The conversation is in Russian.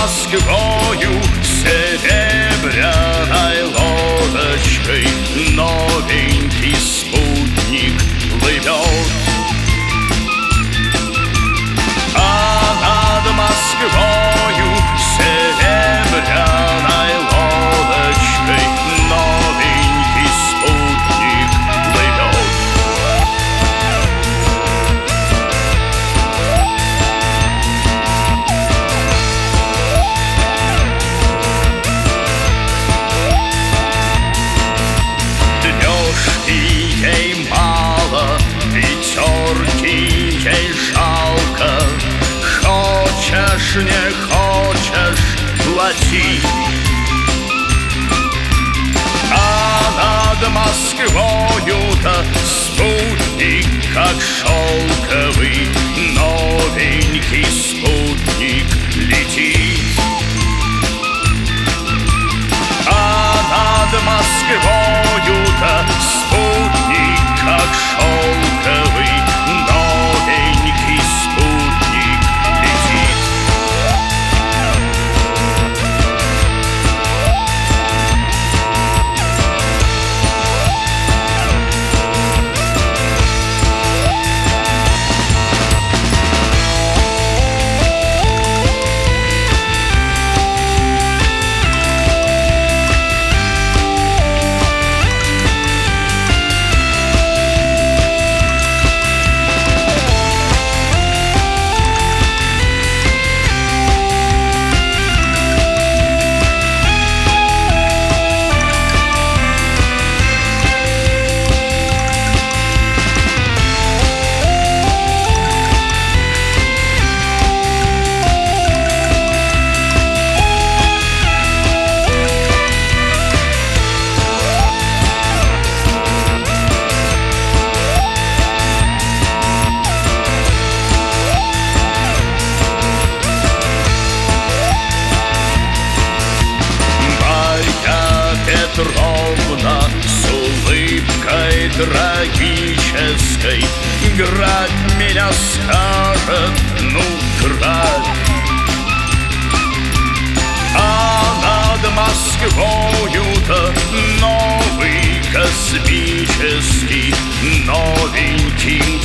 Москвою серебряной лодочкой новенький спутник плывет. А над Москвою серебряной лодочкой новенький спутник плывет. Днёшки ей мало, пятерки ей жалко. Хочешь, не хочешь, плати. А над Москвою-то спутник, как шелковый, новенький спутник летит. А над Москвою-то спутник, как шелковый, новенький спутник летит. Петровна с улыбкой трагической грабь меня скажет, ну грабь. А над Москвою-то новый космический новенький